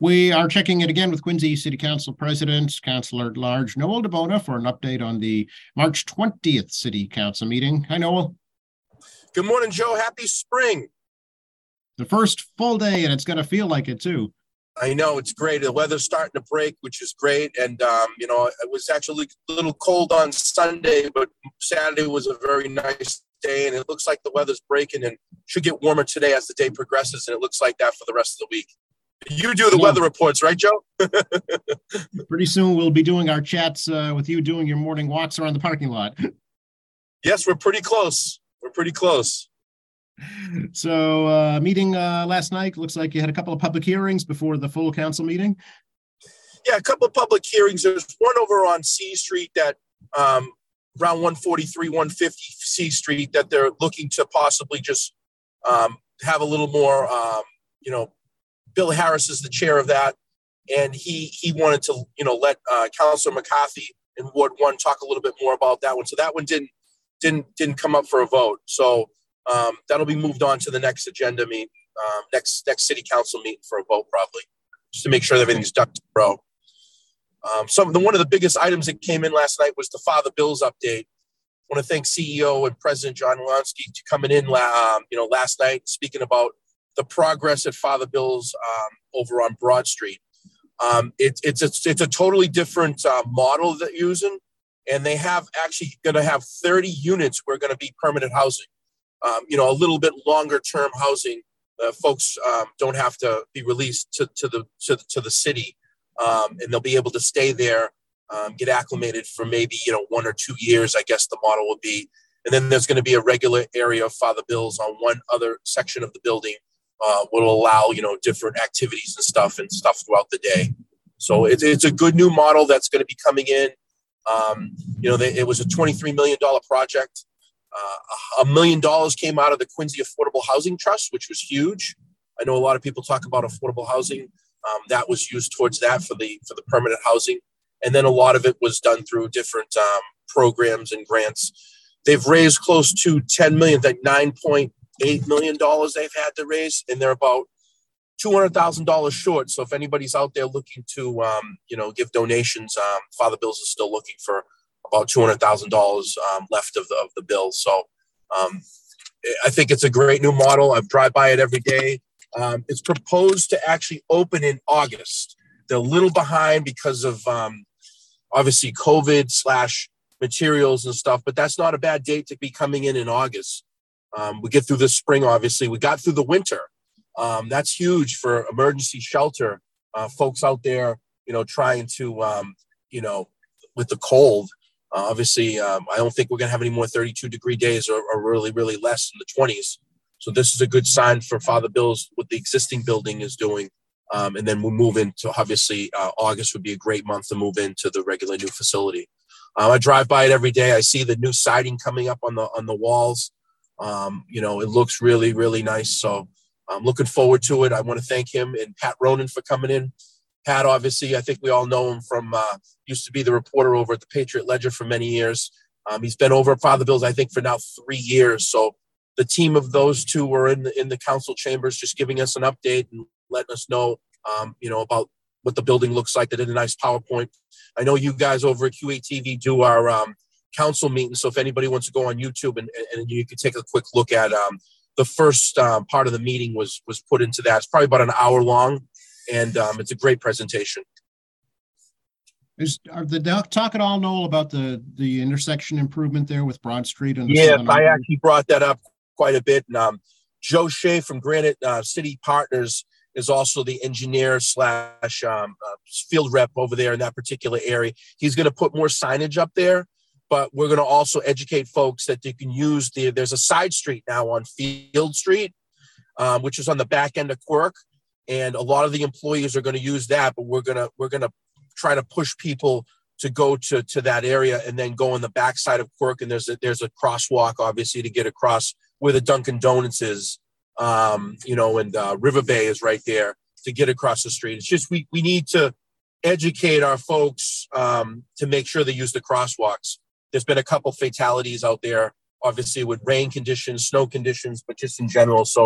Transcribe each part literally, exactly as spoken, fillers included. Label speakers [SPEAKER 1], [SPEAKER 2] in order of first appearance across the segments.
[SPEAKER 1] We are checking it again with Quincy City Council President, Councillor at Large Noel DeBona, for an update on the March twentieth City Council meeting. Hi, Noel.
[SPEAKER 2] Good morning, Joe. Happy spring.
[SPEAKER 1] The first full day, and it's going to feel like it too.
[SPEAKER 2] I know, it's great. The weather's starting to break, which is great. And, um, you know, it was actually a little cold on Sunday, but Saturday was a very nice day. And it looks like the weather's breaking and should get warmer today as the day progresses. And it looks like that for the rest of the week. You do the yeah. weather reports, right, Joe?
[SPEAKER 1] Pretty soon we'll be doing our chats uh, with you doing your morning walks around the parking lot.
[SPEAKER 2] Yes, we're pretty close. We're pretty close.
[SPEAKER 1] So uh, meeting uh, last night, looks like you had a couple of public hearings before the full council meeting.
[SPEAKER 2] Yeah, a couple of public hearings. There's one over on C Street that um, around one forty-three, one fifty C Street that they're looking to possibly just um, have a little more, um, you know, Bill Harris is the chair of that. And he he wanted to, you know, let uh, Councilor McCarthy in Ward one talk a little bit more about that one. So that one didn't didn't didn't come up for a vote. So Um, that'll be moved on to the next agenda meet, um, next next city council meeting for a vote, probably, just to make sure that everything's ducked in a row. Um, some the one of the biggest items that came in last night was the Father Bills update. I want to thank C E O and President John Lansky to coming in, um, you know, last night speaking about the progress at Father Bills um, over on Broad Street. Um, it, it's it's it's a totally different uh, model that they're using, and they have actually going to have thirty units where going to be permanent housing. Um, you know, a little bit longer term housing. Uh, folks um, don't have to be released to, to the to, to the city, um, and they'll be able to stay there, um, get acclimated for maybe you know one or two years. I guess the model will be, and then there's going to be a regular area of Father Bills on one other section of the building, uh, will allow you know different activities and stuff and stuff throughout the day. So it's it's a good new model that's going to be coming in. Um, you know, they, it was a twenty-three million dollars project. Uh, a million dollars came out of the Quincy Affordable Housing Trust, which was huge. I know a lot of people talk about affordable housing. Um, that was used towards that for the for the permanent housing. And then a lot of it was done through different um, programs and grants. They've raised close to ten million dollars, like nine point eight million dollars they've had to raise, and they're about two hundred thousand dollars short. So if anybody's out there looking to, um, you know, give donations, um, Father Bills is still looking for about two hundred thousand dollars um, left of the, of the bill. So um, I think it's a great new model. I drive by it every day. Um, it's proposed to actually open in August. They're a little behind because of um, obviously COVID slash materials and stuff, but that's not a bad date to be coming in in August. Um, we get through the spring, obviously. We got through the winter. Um, that's huge for emergency shelter. Uh, folks out there, you know, trying to, um, you know, with the cold. Uh, obviously, um, I don't think we're going to have any more thirty-two degree days or, or really, really less in the twenties. So this is a good sign for Father Bills, what the existing building is doing. Um, and then we'll move into, obviously, uh, August would be a great month to move into the regular new facility. Uh, I drive by it every day. I see the new siding coming up on the on the walls. Um, you know, it looks really, really nice. So I'm looking forward to it. I want to thank him and Pat Ronan for coming in. Pat, obviously, I think we all know him from, uh, used to be the reporter over at the Patriot Ledger for many years. Um, he's been over at Father Bills, I think, for now three years. So the team of those two were in the, in the council chambers just giving us an update and letting us know, um, you know, about what the building looks like. They did a nice PowerPoint. I know you guys over at Q A T V do our um, council meeting. So if anybody wants to go on YouTube and, and you can take a quick look at um, the first um, part of the meeting was was put into that. It's probably about an hour long. And um, it's a great presentation.
[SPEAKER 1] Is are the talk at all, Noel, about the the intersection improvement there with Broad Street and the
[SPEAKER 2] yeah, I actually brought that up quite a bit. And um, Joe Shea from Granite uh, City Partners is also the engineer slash um, uh, field rep over there in that particular area. He's going to put more signage up there, but we're going to also educate folks that they can use the. There's a side street now on Field Street, um, which is on the back end of Quirk. And a lot of the employees are going to use that, but we're going to we're going to try to push people to go to, to that area and then go on the backside of Quirk. And there's a, there's a crosswalk, obviously, to get across where the Dunkin' Donuts is, um, you know, and uh, River Bay is right there to get across the street. It's just we we need to educate our folks um, to make sure they use the crosswalks. There's been a couple fatalities out there, obviously, with rain conditions, snow conditions, but just in general. So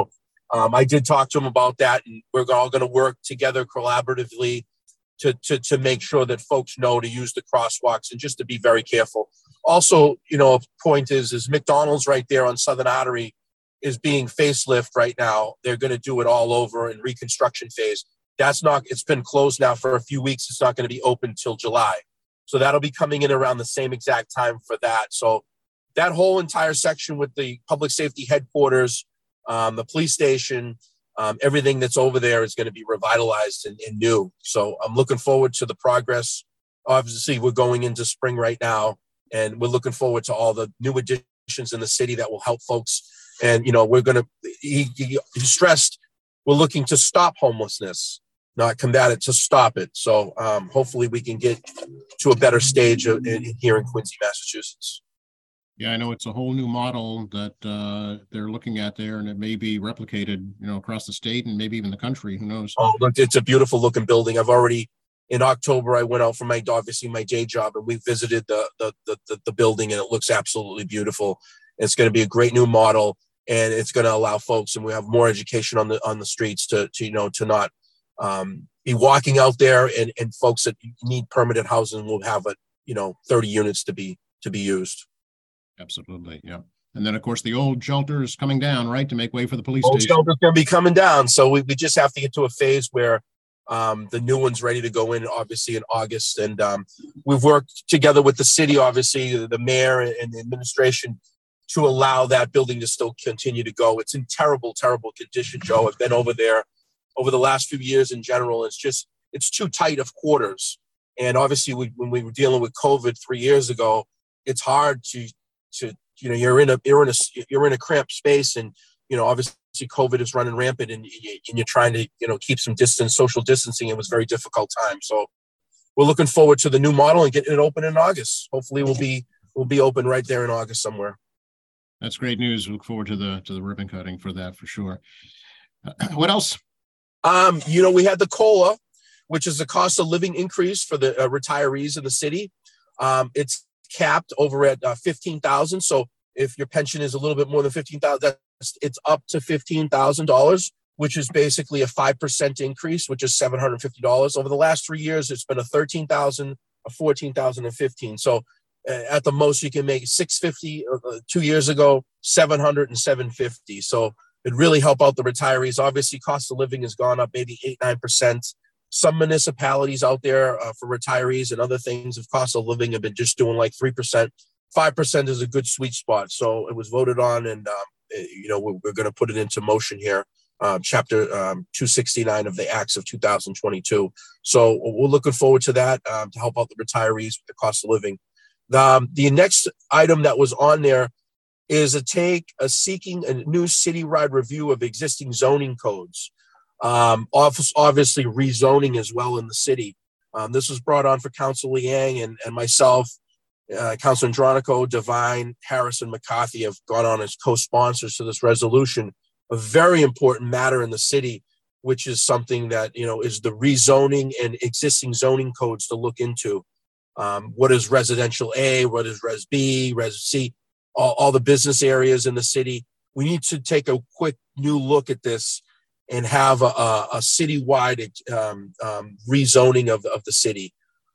[SPEAKER 2] Um, I did talk to him about that, and we're all going to work together collaboratively to, to, to make sure that folks know to use the crosswalks and just to be very careful. Also, you know, a point is, is McDonald's right there on Southern Artery is being facelift right now. They're going to do it all over in reconstruction phase. That's not, it's been closed now for a few weeks. It's not going to be open till July. So that'll be coming in around the same exact time for that. So that whole entire section with the public safety headquarters, um, the police station, um, everything that's over there is going to be revitalized and, and new. So I'm looking forward to the progress. Obviously, we're going into spring right now, and we're looking forward to all the new additions in the city that will help folks. And, you know, we're going to, he, he stressed, we're looking to stop homelessness, not combat it, to stop it. So um, hopefully we can get to a better stage of, in, here in Quincy, Massachusetts.
[SPEAKER 1] Yeah, I know it's a whole new model that uh, they're looking at there, and it may be replicated, you know, across the state and maybe even the country. Who knows?
[SPEAKER 2] Oh, look, it's a beautiful looking building. I've already, in October, I went out for my, obviously my day job, and we visited the the the, the, the building, and it looks absolutely beautiful. It's going to be a great new model, and it's going to allow folks, and we have more education on the on the streets to, to you know, to not um, be walking out there, and, and folks that need permanent housing will have a, you know, thirty units to be to be used.
[SPEAKER 1] Absolutely, yeah. And then, of course, the old shelter is coming down, right, to make way for the police
[SPEAKER 2] Old
[SPEAKER 1] station.
[SPEAKER 2] shelter's going to be coming down, so we, we just have to get to a phase where um, the new one's ready to go in, obviously, in August. And um, we've worked together with the city, obviously, the mayor and the administration, to allow that building to still continue to go. It's in terrible, terrible condition, Joe. I've been over there over the last few years in general. It's just, it's too tight of quarters. And obviously, we, when we were dealing with COVID three years ago, it's hard to, to, you know, you're in a, you're in a, you're in a cramped space, and, you know, obviously COVID is running rampant, and, and you're trying to, you know, keep some distance, social distancing. It was a very difficult time. So we're looking forward to the new model and getting it open in August. Hopefully we'll be, we'll be open right there in August somewhere.
[SPEAKER 1] That's great news. We look forward to the, to the ribbon cutting for that, for sure. Uh, what else?
[SPEAKER 2] Um, you know, we had the COLA, which is the cost of living increase for the uh, retirees in the city. Um, it's capped over at uh, fifteen thousand. So if your pension is a little bit more than fifteen thousand, it's up to fifteen thousand dollars, which is basically a five percent increase, which is seven hundred fifty dollars. Over the last three years, it's been a thirteen thousand, a fourteen thousand, and fifteen. So uh, at the most, you can make six hundred fifty dollars. Uh, two years ago, seven hundred and seven hundred fifty dollars. So it really help out the retirees. Obviously, cost of living has gone up maybe eight, nine percent. Some municipalities out there uh, for retirees and other things of cost of living have been just doing like three percent. five percent is a good sweet spot. So it was voted on, and, um, you know, we're, we're going to put it into motion here, um, chapter um, two sixty-nine of the Acts of two thousand twenty-two. So we're looking forward to that um, to help out the retirees with the cost of living. Um, the next item that was on there is a take a seeking a new citywide review of existing zoning codes. Um, obviously rezoning as well in the city. Um, this was brought on for Councilor Liang and, and myself. Uh, Councilor Andronico, Devine, Harris, and McCarthy have gone on as co-sponsors to this resolution, a very important matter in the city, which is something that, you know, is the rezoning and existing zoning codes to look into. Um, what is residential A? What is Res B, Res C? All, all the business areas in the city. We need to take a quick new look at this and have a, a, a citywide um, um, rezoning of, of the city.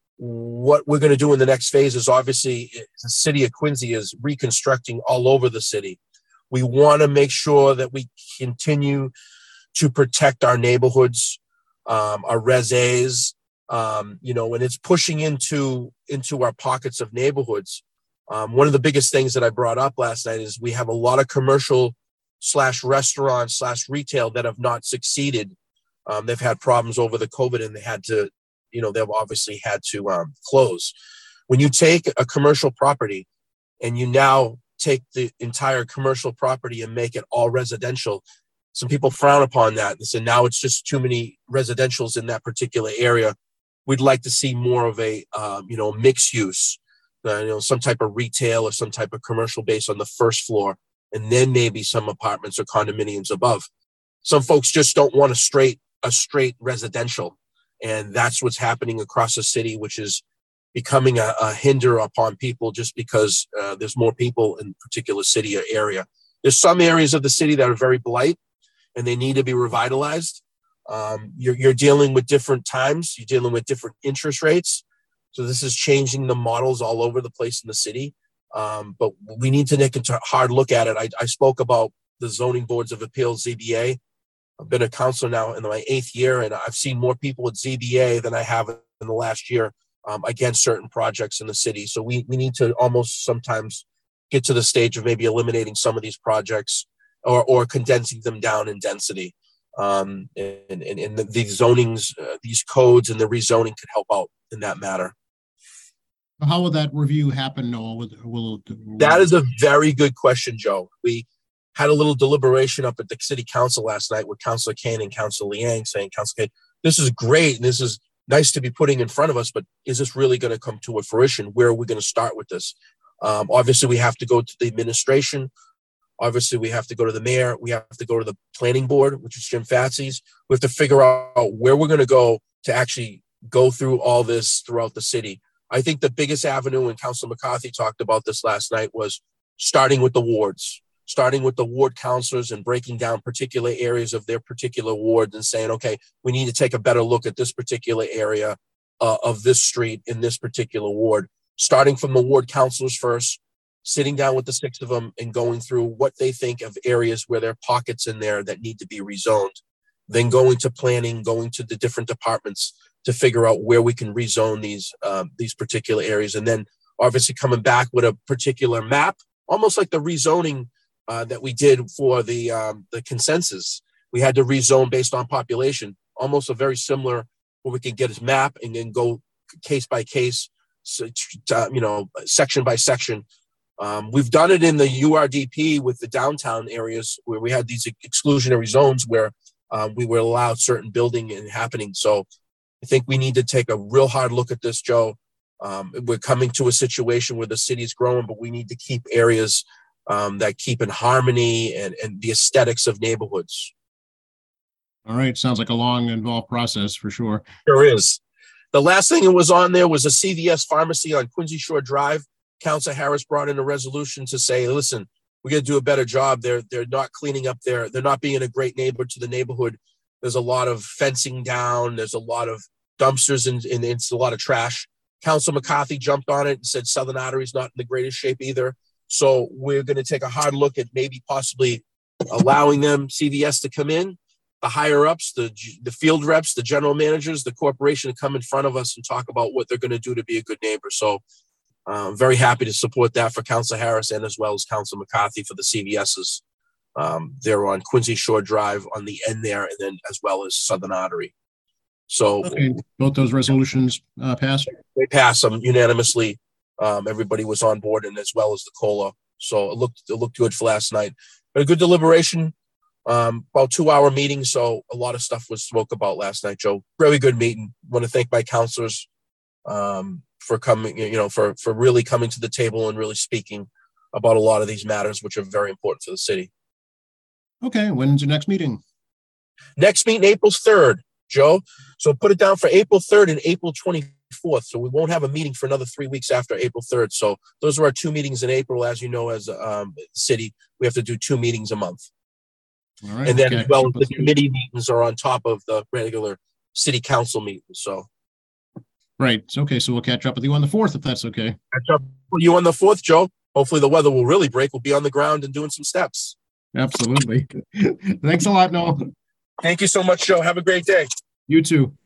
[SPEAKER 2] What we're going to do in the next phase is obviously the city of Quincy is reconstructing all over the city. We want to make sure that we continue to protect our neighborhoods, um, our res A's, um, you know, and it's pushing into, into our pockets of neighborhoods. Um, one of the biggest things that I brought up last night is we have a lot of commercial slash restaurants slash retail that have not succeeded. Um, they've had problems over the COVID, and they had to, you know, they've obviously had to um, close. When you take a commercial property and you now take the entire commercial property and make it all residential, some people frown upon that and say, now it's just too many residentials in that particular area. We'd like to see more of a, um, you know, mixed use, uh, you know, some type of retail or some type of commercial base on the first floor, and then maybe some apartments or condominiums above. Some folks just don't want a straight, a straight residential. And that's what's happening across the city, which is becoming a, a hinder upon people just because uh, there's more people in a particular city or area. There's some areas of the city that are very blight, and they need to be revitalized. Um, you're, you're dealing with different times. You're dealing with different interest rates. So this is changing the models all over the place in the city. Um, but we need to take a hard look at it. I, I spoke about the zoning boards of appeals, Z B A. I've been a counselor now in my eighth year, and I've seen more people at Z B A than I have in the last year um, against certain projects in the city. So we, we need to almost sometimes get to the stage of maybe eliminating some of these projects or, or condensing them down in density. Um, and, and, and the, these zonings, uh, these codes and the rezoning could help out in that matter.
[SPEAKER 1] How will that review happen, Noel? Will, will, will...
[SPEAKER 2] That is a very good question, Joe. We had a little deliberation up at the city council last night with Councilor Kane and Councilor Liang saying, Councilor Kane, this is great and this is nice to be putting in front of us, but is this really going to come to a fruition? Where are we going to start with this? Um, obviously, we have to go to the administration. Obviously, we have to go to the mayor. We have to go to the planning board, which is Jim Fatsy's. We have to figure out where we're going to go to actually go through all this throughout the city. I think the biggest avenue, and Councilor McCarthy talked about this last night, was starting with the wards, starting with the ward councilors and breaking down particular areas of their particular ward and saying, okay, we need to take a better look at this particular area uh, of this street in this particular ward, starting from the ward councilors first, sitting down with the six of them and going through what they think of areas where there are pockets in there that need to be rezoned, then going to planning, going to the different departments to figure out where we can rezone these um, these particular areas, and then obviously coming back with a particular map, almost like the rezoning uh, that we did for the um, the consensus. We had to rezone based on population, almost a very similar where we can get a map and then go case by case, so, uh, you know, section by section. Um, we've done it in the U R D P with the downtown areas where we had these exclusionary zones where um, we were allowed certain building and happening. So I think we need to take a real hard look at this, Joe. Um, we're coming to a situation where the city is growing, but we need to keep areas um, that keep in harmony and, and the aesthetics of neighborhoods.
[SPEAKER 1] All right. Sounds like a long, involved process for sure.
[SPEAKER 2] There is. The last thing that was on there was a C V S pharmacy on Quincy Shore Drive. Councilor Harris brought in a resolution to say, listen, we got to do a better job. They're, they're not cleaning up their, they're not being a great neighbor to the neighborhood. There's a lot of fencing down. There's a lot of dumpsters and, and it's a lot of trash. Councilor McCarthy jumped on it and said Southern Artery is not in the greatest shape either. So we're going to take a hard look at maybe possibly allowing them, C V S, to come in, the higher ups, the the field reps, the general managers, the corporation to come in front of us and talk about what they're going to do to be a good neighbor. So I'm uh, very happy to support that for Councilor Harris and as well as Councilor McCarthy for the C V Ss. Um, they're on Quincy Shore Drive on the end there, and then as well as Southern Artery. So
[SPEAKER 1] okay. Both those resolutions uh, passed?
[SPEAKER 2] They passed them unanimously. Um, everybody was on board, and as well as the COLA. So it looked it looked good for last night. But a good deliberation, um, about two hour meeting. So a lot of stuff was spoke about last night, Joe. Very good meeting. Want to thank my counselors um, for coming, you know, for for really coming to the table and really speaking about a lot of these matters, which are very important for the city.
[SPEAKER 1] Okay, when's your next meeting?
[SPEAKER 2] Next meeting, April third, Joe. So put it down for April third and April twenty-fourth. So we won't have a meeting for another three weeks after April third. So those are our two meetings in April. As you know, as a um, city, we have to do two meetings a month.
[SPEAKER 1] All right.
[SPEAKER 2] And then
[SPEAKER 1] okay.
[SPEAKER 2] as well, the committee meetings are on top of the regular city council meetings. So.
[SPEAKER 1] Right. Okay. So we'll catch up with you on the fourth, if that's okay.
[SPEAKER 2] Catch up with you on the fourth, Joe. Hopefully the weather will really break. We'll be on the ground and doing some steps.
[SPEAKER 1] Absolutely. Thanks a lot, Noel.
[SPEAKER 2] Thank you so much, Joe. Have a great day.
[SPEAKER 1] You too.